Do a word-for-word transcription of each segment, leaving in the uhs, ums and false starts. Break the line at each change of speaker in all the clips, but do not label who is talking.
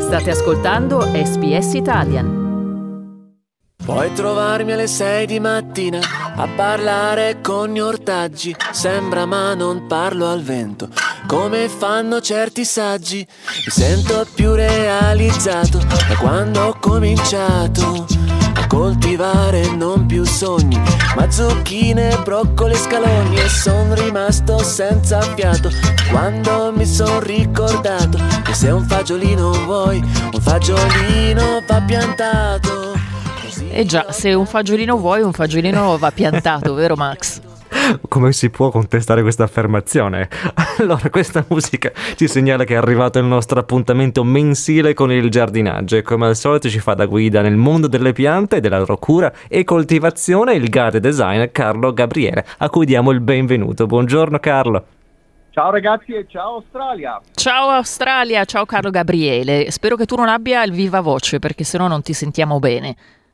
State ascoltando S B S Italian.
Puoi trovarmi alle sei di mattina a parlare con gli ortaggi. Sembra ma non parlo al vento, come fanno certi saggi. Mi sento più realizzato da quando ho cominciato a coltivare non più sogni, ma zucchine, broccoli e scalogni. E son rimasto senza fiato quando mi son ricordato che se un fagiolino vuoi, un fagiolino va piantato.
Eh già, se un fagiolino vuoi, un fagiolino va piantato, vero Max?
Come si può contestare questa affermazione? Allora, questa musica ci segnala che è arrivato il nostro appuntamento mensile con il giardinaggio e come al solito ci fa da guida nel mondo delle piante e della loro cura e coltivazione il garden designer Carlo Gabriele, a cui diamo il benvenuto. Buongiorno Carlo.
Ciao ragazzi e ciao Australia.
Ciao Australia, ciao Carlo Gabriele. Spero che tu non abbia il viva voce perché sennò non ti sentiamo bene.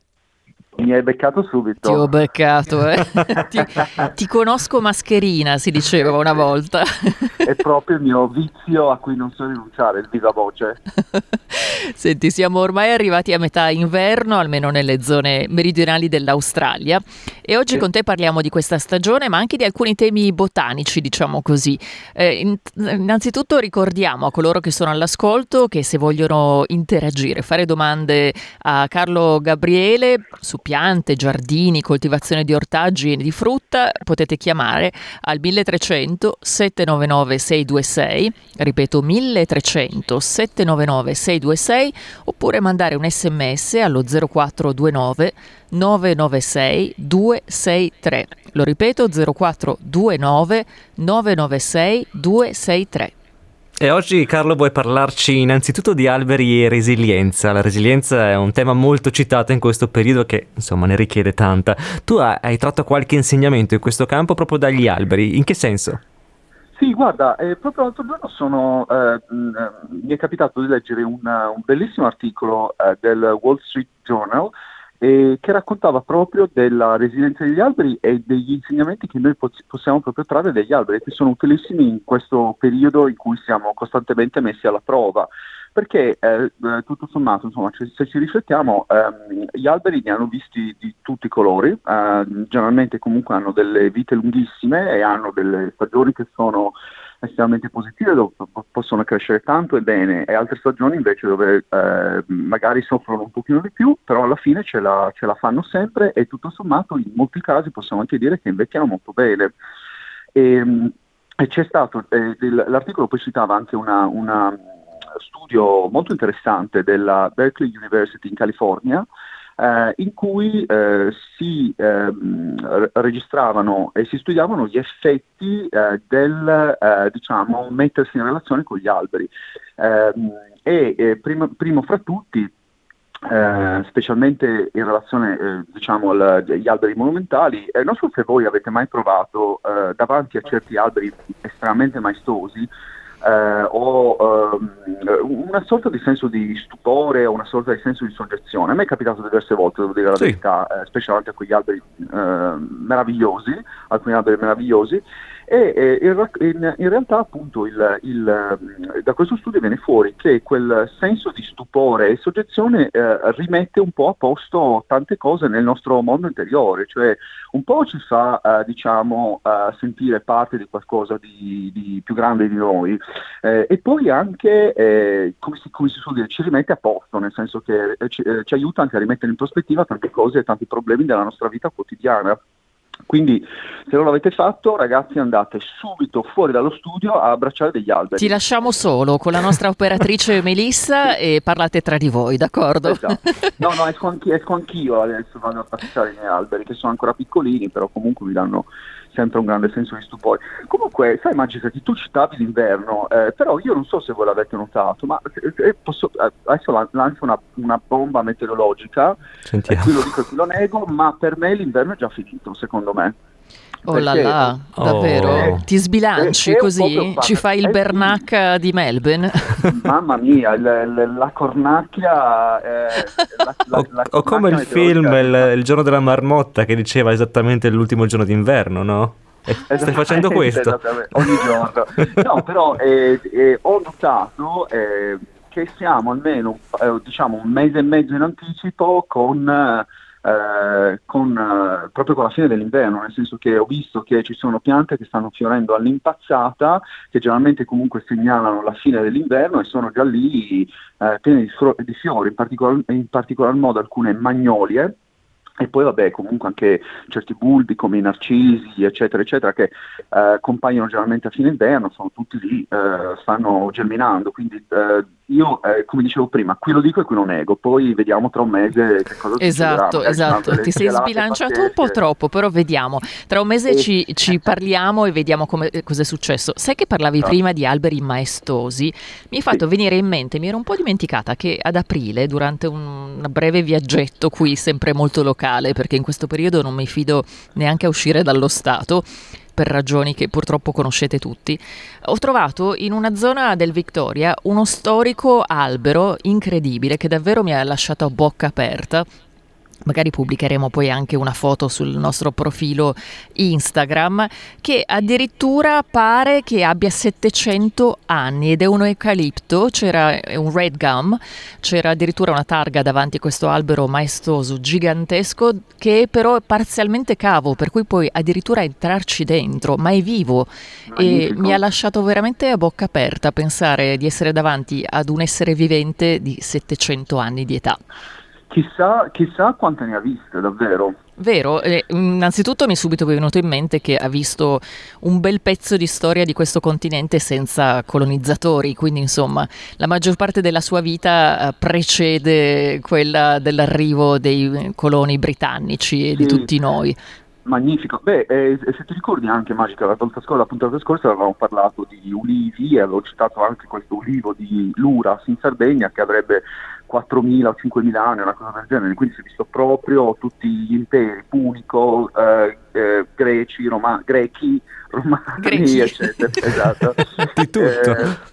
Mi hai beccato subito.
Ti ho beccato, eh. ti, ti conosco mascherina, si diceva una volta.
È proprio il mio vizio a cui non so rinunciare, il viva voce.
Senti, siamo ormai arrivati a metà inverno, almeno nelle zone meridionali dell'Australia, e oggi sì. con te parliamo di questa stagione, ma anche di alcuni temi botanici, diciamo così. Eh, in, innanzitutto ricordiamo a coloro che sono all'ascolto che se vogliono interagire, fare domande a Carlo Gabriele su piante, giardini, coltivazione di ortaggi e di frutta, potete chiamare al milletrecento settecentonovantanove seicentoventisei, ripeto milletrecento settecentonovantanove seicentoventisei, oppure mandare un sms allo zero quattro due nove nove nove sei due sei tre. Lo ripeto, zero quattro due nove nove nove sei due sei tre.
E oggi Carlo vuoi parlarci innanzitutto di alberi e resilienza. La resilienza è un tema molto citato in questo periodo che insomma ne richiede tanta. Tu hai tratto qualche insegnamento in questo campo proprio dagli alberi, in che senso?
Sì, guarda, eh, proprio l'altro giorno sono, eh, mh, mi è capitato di leggere una, un bellissimo articolo eh, del Wall Street Journal eh, che raccontava proprio della resilienza degli alberi e degli insegnamenti che noi poss- possiamo proprio trarre dagli alberi, che sono utilissimi in questo periodo in cui siamo costantemente messi alla prova. Perché eh, tutto sommato, insomma, se, se ci riflettiamo, ehm, gli alberi ne hanno visti di tutti i colori, eh, generalmente comunque hanno delle vite lunghissime e hanno delle stagioni che sono estremamente positive, dove possono crescere tanto e bene, e altre stagioni invece dove eh, magari soffrono un pochino di più, però alla fine ce la, ce la fanno sempre e tutto sommato in molti casi possiamo anche dire che invecchiano molto bene. E, e c'è stato, eh, l'articolo poi citava anche una... una studio molto interessante della Berkeley University in California, eh, in cui eh, si eh, registravano e si studiavano gli effetti eh, del eh, diciamo mettersi in relazione con gli alberi eh, e eh, prima, primo fra tutti Eh, specialmente in relazione eh, diciamo al, agli alberi monumentali. Eh, non so se voi avete mai provato eh, davanti a certi alberi estremamente maestosi eh, o ehm, una sorta di senso di stupore o una sorta di senso di soggezione. A me è capitato diverse volte, devo dire la
sì.
verità, eh, specialmente a quegli alberi eh, meravigliosi, alcuni alberi meravigliosi. E eh, in, in, in realtà appunto il, il, da questo studio viene fuori che quel senso di stupore e soggezione eh, rimette un po' a posto tante cose nel nostro mondo interiore, cioè un po' ci fa eh, diciamo eh, sentire parte di qualcosa di, di più grande di noi eh, e poi anche eh, come, si, come si suol dire, ci rimette a posto, nel senso che eh, ci, eh, ci aiuta anche a rimettere in prospettiva tante cose e tanti problemi della nostra vita quotidiana. Quindi se non l'avete fatto, ragazzi, andate subito fuori dallo studio a abbracciare degli alberi.
Ti lasciamo solo con la nostra operatrice Melissa e parlate tra di voi, d'accordo?
Esatto. No, no, esco anch'io, esco anch'io adesso, vado a abbracciare i miei alberi che sono ancora piccolini, però comunque mi danno sempre un grande senso di stupore. Comunque, sai Magica, che tu citavi l'inverno, eh, però io non so se voi l'avete notato, ma eh, posso, eh, adesso lancio una, una bomba meteorologica, e qui lo dico e qui lo nego, ma per me l'inverno è già finito, secondo me.
Oh là là, davvero?
Oh.
Ti sbilanci
è, è
così? Ci fai il
eh,
Bernacca di Melbourne?
Mamma mia, il, il, la cornacchia... Eh, la, la,
o,
la
o come il film il, il giorno della marmotta che diceva esattamente l'ultimo giorno d'inverno, no? E stai facendo questo?
Ogni giorno. No, però eh, eh, ho notato... Eh, che siamo almeno eh, diciamo un mese e mezzo in anticipo con, eh, con eh, proprio con la fine dell'inverno, nel senso che ho visto che ci sono piante che stanno fiorendo all'impazzata, che generalmente comunque segnalano la fine dell'inverno, e sono già lì eh, piene di, fro- di fiori, in particolar, in particolar modo alcune magnolie. E poi vabbè, comunque anche certi bulbi come i narcisi, eccetera, eccetera, che eh, compaiono generalmente a fine inverno, sono tutti lì, eh, stanno germinando. Quindi eh, io, eh, come dicevo prima, qui lo dico e qui lo nego, poi vediamo tra un mese che cosa
esatto,
succederà.
esatto, ti sei sbilanciato un po' troppo, però vediamo. Tra un mese e... ci, ci parliamo e vediamo come, cosa è successo. Sai che parlavi no. prima di alberi maestosi? Mi hai fatto sì. venire in mente, mi ero un po' dimenticata che ad aprile, durante un, un breve viaggetto qui, sempre molto locale, perché in questo periodo non mi fido neanche a uscire dallo Stato, per ragioni che purtroppo conoscete tutti, ho trovato in una zona del Victoria uno storico albero incredibile che davvero mi ha lasciato a bocca aperta. Magari pubblicheremo poi anche una foto sul nostro profilo Instagram, che addirittura pare che abbia settecento anni ed è un eucalipto, c'era un red gum, c'era addirittura una targa davanti a questo albero maestoso gigantesco che però è parzialmente cavo, per cui puoi addirittura entrarci dentro, ma è vivo. Magnifico. E mi ha lasciato veramente a bocca aperta pensare di essere davanti ad un essere vivente di settecento anni di età.
Chissà, chissà quante ne ha viste, davvero.
Vero, eh, innanzitutto mi è subito venuto in mente che ha visto un bel pezzo di storia di questo continente senza colonizzatori, quindi insomma la maggior parte della sua vita precede quella dell'arrivo dei coloni britannici e sì. di tutti noi.
Magnifico. Beh, eh, se ti ricordi anche, Magica, la volta scorsa, la puntata scorsa avevamo parlato di ulivi e avevo citato anche questo ulivo di Luras in Sardegna che avrebbe quattromila o cinquemila anni, una cosa del genere, quindi si è visto proprio tutti gli imperi, punico, eh, eh, greci, roma- grechi, romani,
Grechi.
eccetera. Esatto.
Di tutto.
Eh,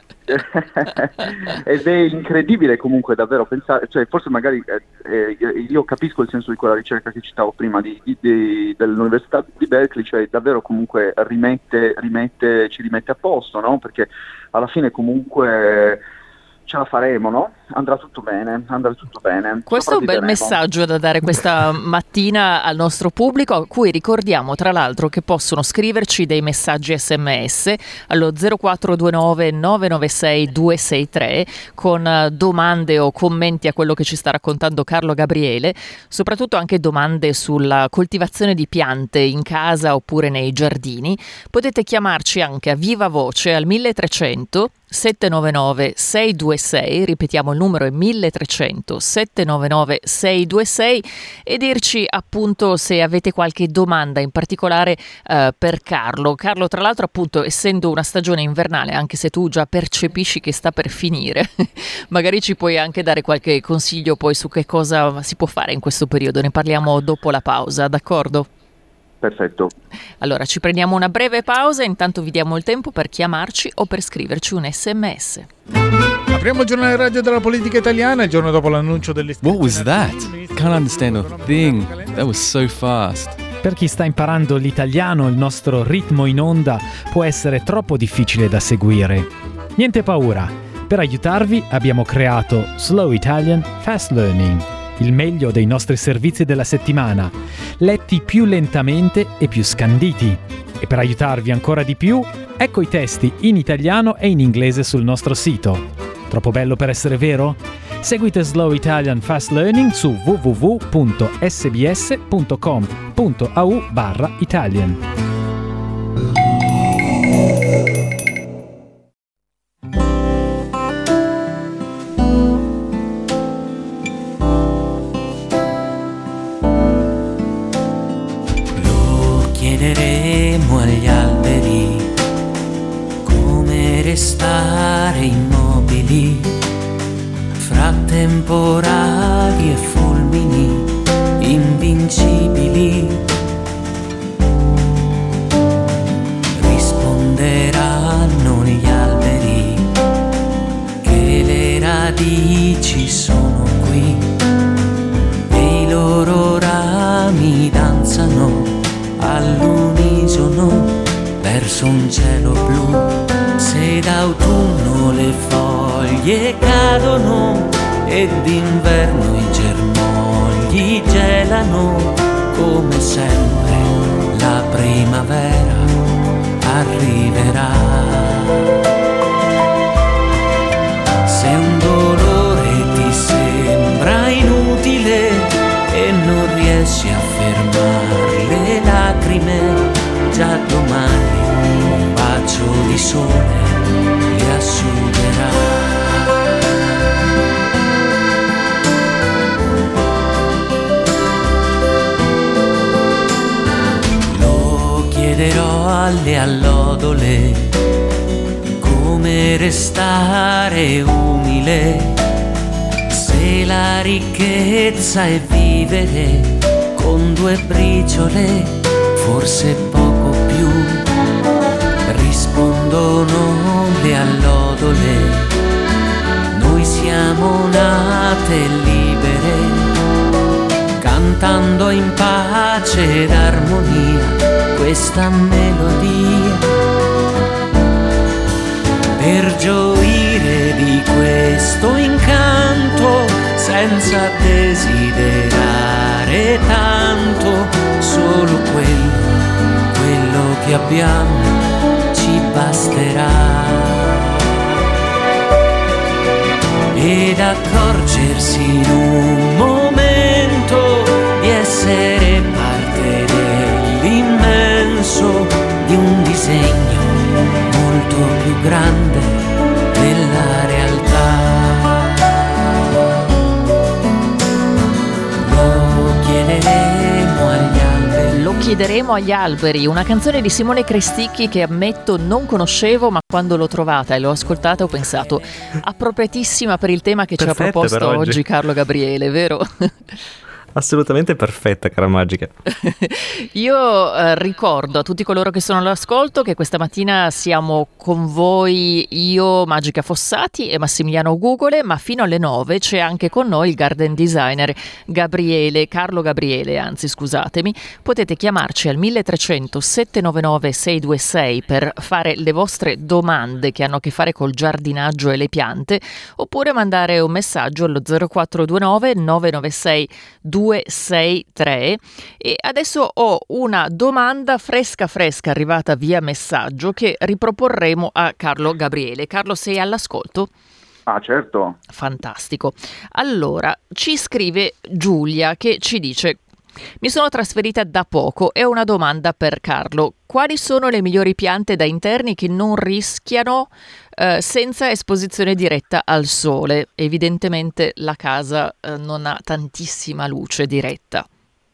ed è incredibile comunque davvero pensare, cioè forse magari eh, eh, io capisco il senso di quella ricerca che citavo prima di, di, di, dell'Università di Berkeley, cioè davvero comunque rimette, rimette, ci rimette a posto, no? Perché alla fine comunque ce la faremo, no? Andrà tutto bene, andrà tutto bene.
Questo è un bel messaggio da dare questa mattina al nostro pubblico, a cui ricordiamo tra l'altro che possono scriverci dei messaggi sms allo zero quattro due nove nove nove sei due sei tre con domande o commenti a quello che ci sta raccontando Carlo Gabriele, soprattutto anche domande sulla coltivazione di piante in casa oppure nei giardini. Potete chiamarci anche a viva voce al milletrecento sette nove nove sei due sei, ripetiamo il numero è milletrecento sette nove nove sei due sei, e dirci appunto se avete qualche domanda in particolare eh, per Carlo. Carlo, tra l'altro, appunto, essendo una stagione invernale, anche se tu già percepisci che sta per finire, magari ci puoi anche dare qualche consiglio poi su che cosa si può fare in questo periodo. Ne parliamo dopo la pausa, d'accordo?
Perfetto.
Allora ci prendiamo una breve pausa, intanto vi diamo il tempo per chiamarci o per scriverci un sms.
Apriamo il giornale radio della politica italiana il giorno dopo l'annuncio delle...
What was that? Can't understand a thing. That was so fast.
Per chi sta imparando l'italiano, il nostro ritmo in onda può essere troppo difficile da seguire. Niente paura. Per aiutarvi abbiamo creato Slow Italian Fast Learning, il meglio dei nostri servizi della settimana, letti più lentamente e più scanditi. E per aiutarvi ancora di più, ecco i testi in italiano e in inglese sul nostro sito. Troppo bello per essere vero? Seguite Slow Italian Fast Learning su w w w punto s b s punto com punto a u barra Italian.
Chiederemo agli alberi come restare immobili fra temporali e fulmini invincibili. Risponderanno gli alberi che le radici sono qui e i loro rami danzano all'unisono verso un cielo blu. Se d'autunno le foglie cadono e d'inverno i germogli gelano, come sempre la primavera arriverà. Se un dolore ti sembra inutile e non riesci a fermare le lacrime, già domani un bacio di sole li asciugherà. Chiederò alle allodole come restare umile, se la ricchezza è vivere con due briciole, forse poco più. Rispondono le allodole, noi siamo nate libere, cantando in pace ed armonia questa melodia, per gioire di questo incanto senza desiderare tanto, solo quello, quello che abbiamo ci basterà. Ed accorgersi in un momento di essere parte dell'immenso, di un disegno molto più grande della realtà. Lo chiederemo agli alberi.
Lo chiederemo agli alberi, una canzone di Simone Cresticchi che ammetto non conoscevo, ma quando l'ho trovata e l'ho ascoltata ho pensato appropriatissima per il tema che
Perfetta
ci ha proposto
oggi.
oggi Carlo Gabriele, vero?
Assolutamente perfetta, cara Magica.
Io eh, ricordo a tutti coloro che sono all'ascolto che questa mattina siamo con voi io, Magica Fossati e Massimiliano Gugole, ma fino alle nove c'è anche con noi il garden designer Gabriele, Carlo Gabriele, anzi scusatemi. Potete chiamarci al mille trecento sette nove nove sei due sei per fare le vostre domande che hanno a che fare col giardinaggio e le piante, oppure mandare un messaggio allo zero quattro due nove nove nove sei due sei tre. E adesso ho una domanda fresca fresca arrivata via messaggio che riproporremo a Carlo Gabriele. Carlo, sei all'ascolto?
Ah, certo.
Fantastico. Allora, ci scrive Giulia che ci dice: mi sono trasferita da poco e ho una domanda per Carlo. Quali sono le migliori piante da interni che non rischiano eh, senza esposizione diretta al sole? Evidentemente la casa eh, non ha tantissima luce diretta.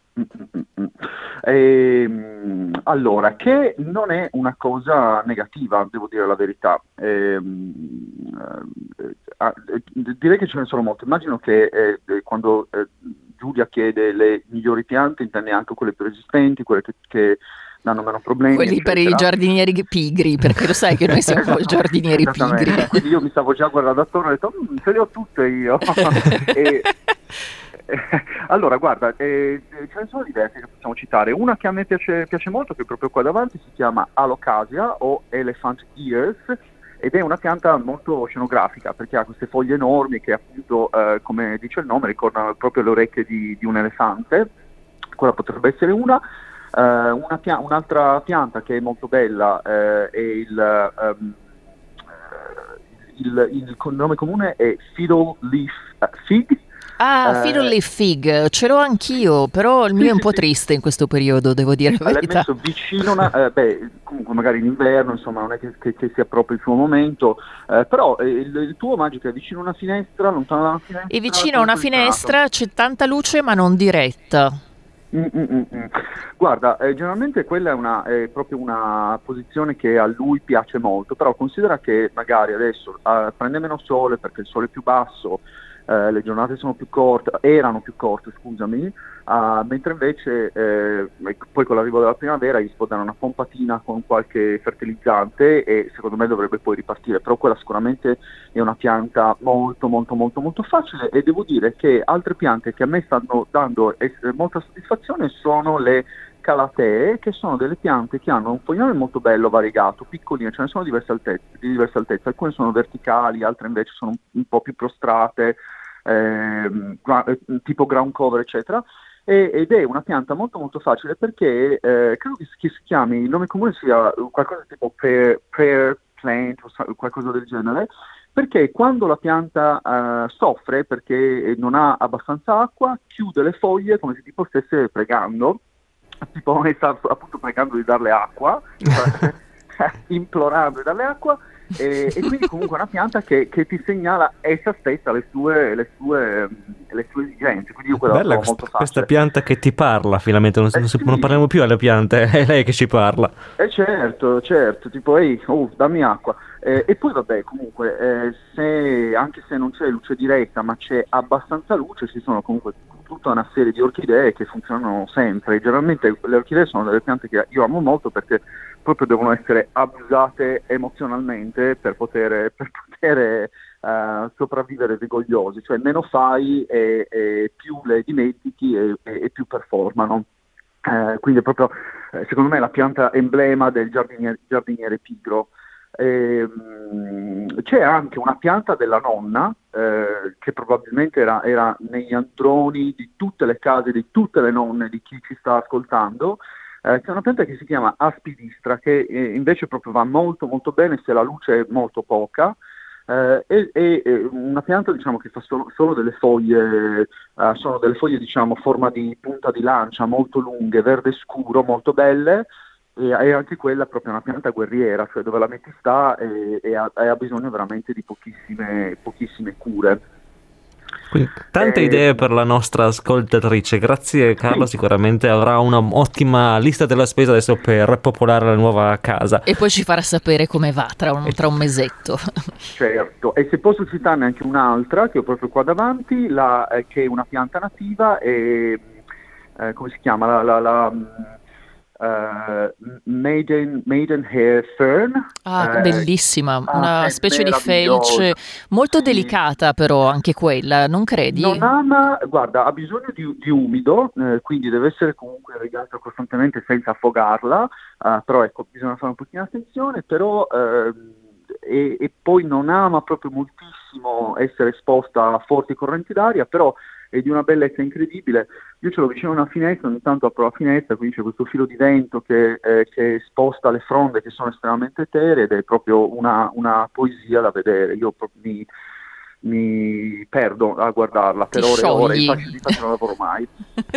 Ehm, allora, che non è una cosa negativa, devo dire la verità. Ehm, eh, eh, direi che ce ne sono molte. Immagino che eh, quando eh, Giulia chiede le migliori piante intende anche quelle più resistenti, quelle che, che danno meno problemi.
Quelli
eccetera.
Per i giardinieri pigri, perché lo sai che noi siamo esatto, giardinieri pigri.
Quindi io mi stavo già guardando attorno e ho detto, mm, ce le ho tutte io. e, Allora, guarda, eh, ce ne sono diverse che possiamo citare. Una che a me piace, piace molto, che è proprio qua davanti, si chiama Alocasia o Elephant Ears, ed è una pianta molto scenografica perché ha queste foglie enormi che appunto, eh, come dice il nome, ricordano proprio le orecchie di, di un elefante. Quella potrebbe essere una. Uh, una pia- un'altra pianta che è molto bella eh, è il, um, il, il, il nome comune è Fiddle Leaf Fig.
Ah,
Eh,
Fiddle Leaf Fig, ce l'ho anch'io, però il
sì,
mio è un
sì,
po'
sì.
triste in questo periodo, devo dire la
L'hai
verità.
messo vicino, una, eh, beh, comunque magari in inverno, insomma, non è che, che, che sia proprio il suo momento, eh, però eh, il, il tuo Magica è vicino a una finestra, lontano da una finestra.
E vicino a una
come posizionato?
finestra c'è tanta luce ma non diretta.
Mm, mm, mm, mm. Guarda, eh, generalmente quella è, una, è proprio una posizione che a lui piace molto, però considera che magari adesso eh, prende meno sole perché il sole è più basso, eh, le giornate sono più corte, erano più corte, scusami, uh, mentre invece eh, poi con l'arrivo della primavera gli si può dare una pompatina con qualche fertilizzante e secondo me dovrebbe poi ripartire, però quella sicuramente è una pianta molto molto molto molto facile. E devo dire che altre piante che a me stanno dando es- molta soddisfazione sono le Calatee, che sono delle piante che hanno un fogliame molto bello, variegato, piccoline, ce ne sono diverse altezze, di diverse altezze, alcune sono verticali, altre invece sono un, un po' più prostrate, ehm, gra- tipo ground cover, eccetera. Ed è una pianta molto molto facile perché eh, credo che si, che si chiami, il nome comune sia qualcosa tipo prayer, prayer plant o qualcosa del genere, perché quando la pianta uh, soffre perché non ha abbastanza acqua, chiude le foglie come se tipo stesse pregando, tipo sta appunto pregando di darle acqua, implorando di darle acqua, e, e quindi comunque è una pianta che, che ti segnala essa stessa le sue, le sue, le sue esigenze, quindi io quella la trovo
questa,
molto facile.
Questa pianta che ti parla finalmente, non,
eh
non,
sì.
non parliamo più alle piante, è lei che ci parla.
Eh certo, certo, tipo ehi, oh, dammi acqua. Eh, e poi vabbè, comunque, eh, se, anche se non c'è luce diretta ma c'è abbastanza luce, ci sono comunque tutta una serie di orchidee che funzionano sempre. Generalmente le orchidee sono delle piante che io amo molto perché proprio devono essere abusate emozionalmente per poter, per poter uh, sopravvivere rigogliosi, cioè meno fai e, e più le dimentichi e, e, e più performano. Uh, quindi è proprio, eh, secondo me, la pianta emblema del giardiniere, giardiniere pigro. E, mh, c'è anche una pianta della nonna eh, che probabilmente era, era negli androni di tutte le case, di tutte le nonne di chi ci sta ascoltando. Eh, c'è una pianta che si chiama aspidistra che eh, invece proprio va molto molto bene se la luce è molto poca. Eh, è, è, è una pianta, diciamo, che fa solo, solo delle foglie, eh, sono delle foglie, diciamo, a forma di punta di lancia, molto lunghe, verde scuro, molto belle. E è anche quella proprio una pianta guerriera, cioè dove la metti sta e, e, ha, e ha bisogno veramente di pochissime, pochissime cure.
Quindi tante
eh,
idee per la nostra ascoltatrice. Grazie Carlo,
sì.
Sicuramente avrà un'ottima lista della spesa adesso per popolare la nuova casa.
E poi ci farà sapere come va tra un, tra un mesetto.
Certo, e se posso citarne anche un'altra che ho proprio qua davanti, la, eh, che è una pianta nativa e eh, come si chiama? La, la, la Uh, maiden, Maidenhair Fern.
Ah,
eh,
bellissima,
ah,
una specie di
meravigliosa.
felce molto
Sì.
delicata però anche quella, non credi?
Non ama, guarda, ha bisogno di, di umido, eh, quindi deve essere comunque regata costantemente senza affogarla, uh, però ecco, bisogna fare un pochino attenzione, però eh, e, e poi non ama proprio moltissimo essere esposta a forti correnti d'aria, però è di una bellezza incredibile. Io ce l'ho vicino a una finestra, ogni tanto apro la finestra, quindi c'è questo filo di vento che, eh, che sposta le fronde che sono estremamente eteree ed è proprio una, una poesia da vedere. Io proprio mi, mi perdo a guardarla per
Ti
ore e ore,
sciogli.
infatti, infatti non lavoro mai.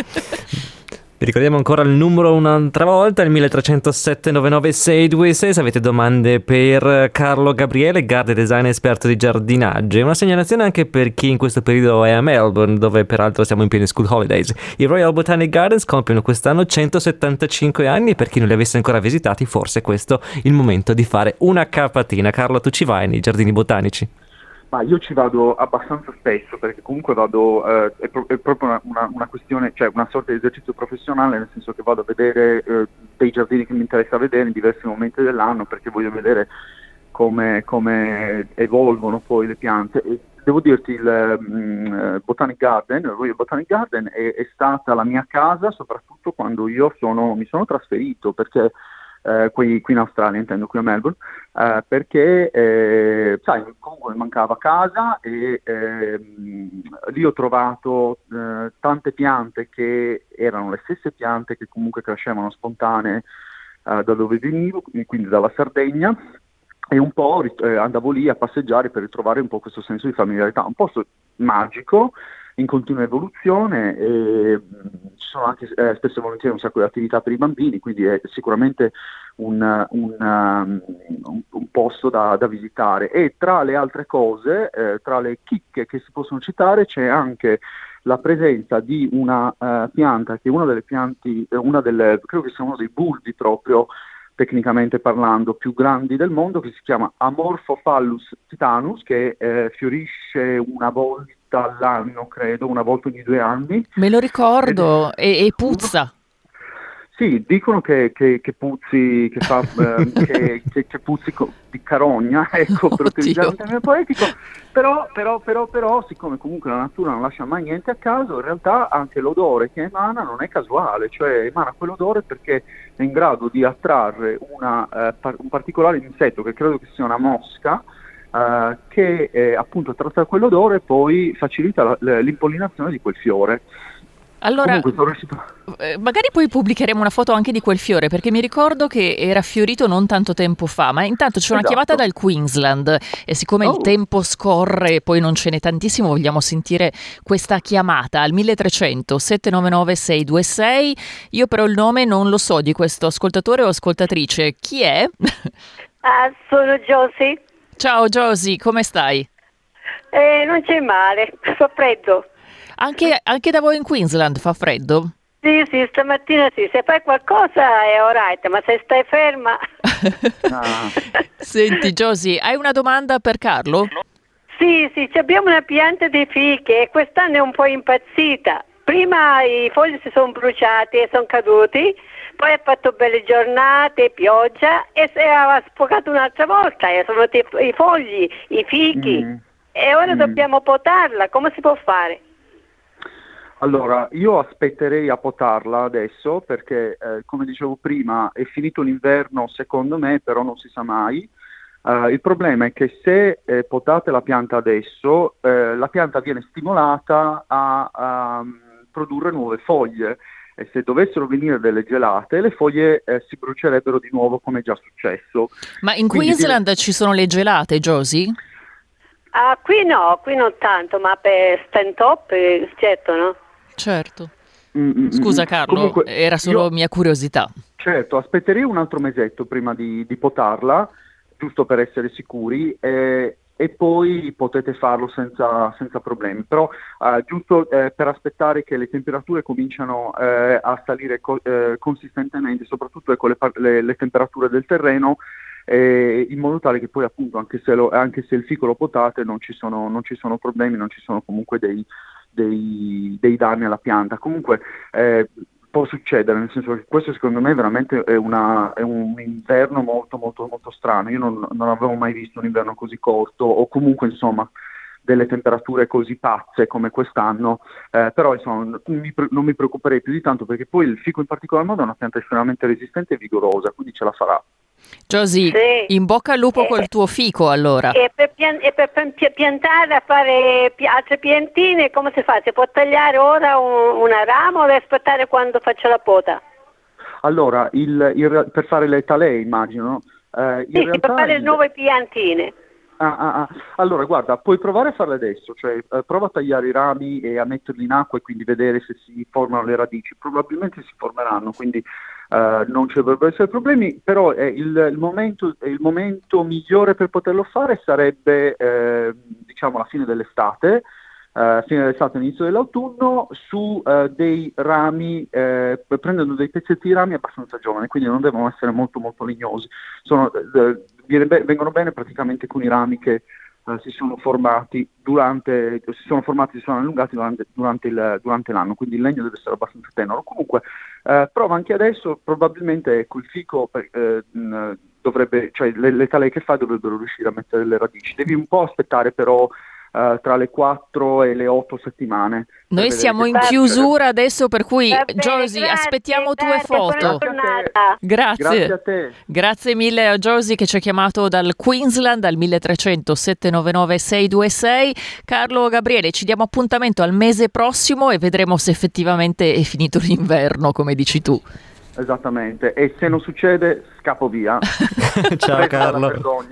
Vi ricordiamo ancora il numero un'altra volta, il uno tre zero sette nove nove sei due sei, se avete domande per Carlo Gabriele, garden design esperto di giardinaggio. E una segnalazione anche per chi in questo periodo è a Melbourne, dove peraltro siamo in pieni school holidays. I Royal Botanic Gardens compiono quest'anno centosettantacinque anni e per chi non li avesse ancora visitati forse è questo il momento di fare una capatina. Carlo, tu ci vai nei giardini botanici?
Ma io ci vado abbastanza spesso perché comunque vado, eh, è, pro- è proprio una, una, una questione, cioè una sorta di esercizio professionale, nel senso che vado a vedere eh, dei giardini che mi interessa vedere in diversi momenti dell'anno perché voglio vedere come, come evolvono poi le piante. E devo dirti, il um, Botanic Garden, il Royal Botanic Garden è, è stata la mia casa soprattutto quando io sono, mi sono trasferito, perché Uh, qui, qui in Australia, intendo, qui a Melbourne, uh, perché eh, sai, comunque mi mancava casa e eh, lì ho trovato uh, tante piante che erano le stesse piante che comunque crescevano spontanee uh, da dove venivo, quindi dalla Sardegna, e un po' eh, andavo lì a passeggiare per ritrovare un po' questo senso di familiarità, un posto magico in continua evoluzione e mh, ci sono anche eh, spesso e volentieri un sacco di attività per i bambini, quindi è sicuramente un, un, um, un, un posto da, da visitare. E tra le altre cose, eh, tra le chicche che si possono citare, c'è anche la presenza di una uh, pianta che è una delle pianti, eh, una delle, credo che sia uno dei bulbi proprio tecnicamente parlando più grandi del mondo, che si chiama Amorphophallus titanus, che eh, fiorisce una volta all'anno, credo, una volta ogni due anni.
Me lo ricordo, e, e puzza.
Sì, dicono che, che, che puzzi, che, fa, eh, che, che, che puzzi co- di carogna, ecco, per utilizzare un termine poetico, però, però, però, però, siccome comunque la natura non lascia mai niente a caso, in realtà anche l'odore che emana non è casuale, cioè emana quell'odore perché è in grado di attrarre una, eh, par- un particolare insetto, che credo che sia una mosca, eh, che eh, appunto tratta quell'odore e poi facilita la, l'impollinazione di quel fiore.
Allora, magari poi pubblicheremo una foto anche di quel fiore, perché mi ricordo che era fiorito non tanto tempo fa, ma intanto c'è una
esatto.
chiamata dal Queensland e siccome oh. il tempo scorre e poi non ce n'è tantissimo, vogliamo sentire questa chiamata al milletrecento sette nove nove sei due sei. Io però il nome non lo so di questo ascoltatore o ascoltatrice. Chi è?
Ah, sono Josie.
Ciao Josie, come stai?
Eh, non c'è male, fa freddo.
Anche, anche da voi in Queensland fa freddo?
Sì, sì, stamattina sì, se fai qualcosa è alright, ma se stai ferma...
ah.
Senti Josie, hai una domanda per Carlo?
Sì, sì, abbiamo una pianta di fiche e quest'anno è un po' impazzita. Prima i fogli si sono bruciati e sono caduti, poi ha fatto belle giornate, pioggia e si è sfocato un'altra volta e sono venuti i fogli, i fichi mm. e ora mm. dobbiamo potarla, come si può fare?
Allora, io aspetterei a potarla adesso perché, eh, come dicevo prima, è finito l'inverno secondo me, però non si sa mai. Uh, il problema è che se eh, potate la pianta adesso, eh, la pianta viene stimolata a, a produrre nuove foglie e se dovessero venire delle gelate, le foglie eh, si brucierebbero di nuovo come è già successo.
Ma in
Quindi,
Queensland dire... ci sono le gelate, Josie?
Ah, qui no, qui non tanto, ma per stand-up, certo, no?
Certo.
Mm-mm.
Scusa Carlo, comunque, era solo io, mia curiosità.
Certo, aspetterei un altro mesetto prima di, di potarla, giusto per essere sicuri, eh, e poi potete farlo senza, senza problemi. Però eh, giusto eh, per aspettare che le temperature cominciano eh, a salire co- eh, consistentemente, soprattutto con le, le, le temperature del terreno, eh, in modo tale che poi appunto anche se, lo, anche se il fico lo potate non ci sono, non ci sono problemi, non ci sono comunque dei... Dei, dei danni alla pianta. Comunque eh, può succedere, nel senso che questo secondo me veramente è, una, è un inverno molto molto molto strano. Io non, non avevo mai visto un inverno così corto o comunque insomma delle temperature così pazze come quest'anno, eh, però insomma non mi, non mi preoccuperei più di tanto perché poi il fico in particolar modo è una pianta estremamente resistente e vigorosa, quindi ce la farà.
Josie, sì. In bocca al lupo eh, col tuo fico allora.
E per, pian- e per piantare, a fare pi- altre piantine, come si fa? Si può tagliare ora un- una rama o deve aspettare quando faccio la pota?
Allora, il, il, per fare le talee immagino. Eh, in
sì,
realtà
per fare
il...
nuove piantine.
Ah, ah, ah. Allora, guarda, puoi provare a farle adesso, cioè eh, prova a tagliare i rami e a metterli in acqua e quindi vedere se si formano le radici. Probabilmente si formeranno, quindi Uh, non ci dovrebbero essere problemi, però eh, il, il, momento, il momento migliore per poterlo fare sarebbe eh, diciamo la fine dell'estate, uh, fine dell'estate inizio dell'autunno, su uh, dei rami, eh, prendendo dei pezzetti di rami abbastanza giovani, quindi non devono essere molto molto legnosi. Sono, eh, viene be- vengono bene praticamente con i rami che Uh, si sono formati durante, si sono formati, si sono allungati durante, durante, il, durante l'anno, quindi il legno deve essere abbastanza tenero. Comunque uh, prova anche adesso, probabilmente ecco, il fico eh, mh, dovrebbe, cioè le, le talee che fa dovrebbero riuscire a mettere le radici. Devi un po' aspettare però Uh, tra le quattro e le otto settimane.
Noi siamo in chiusura adesso, per cui bene, Josie grazie, aspettiamo
grazie,
tue foto. Grazie.
Grazie a te.
Grazie mille a Josie che ci ha chiamato dal Queensland al milletrecento sette nove nove sei due sei. Carlo, Gabriele, ci diamo appuntamento al mese prossimo e vedremo se effettivamente è finito l'inverno, come dici tu.
Esattamente, e se non succede scappo via.
Ciao Carlo.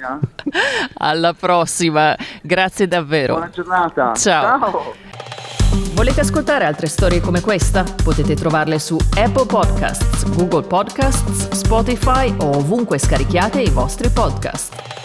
Alla prossima, grazie davvero.
Buona giornata.
Ciao.
Ciao.
Volete ascoltare altre storie come questa? Potete trovarle su Apple Podcasts, Google Podcasts, Spotify o ovunque scarichiate i vostri podcast.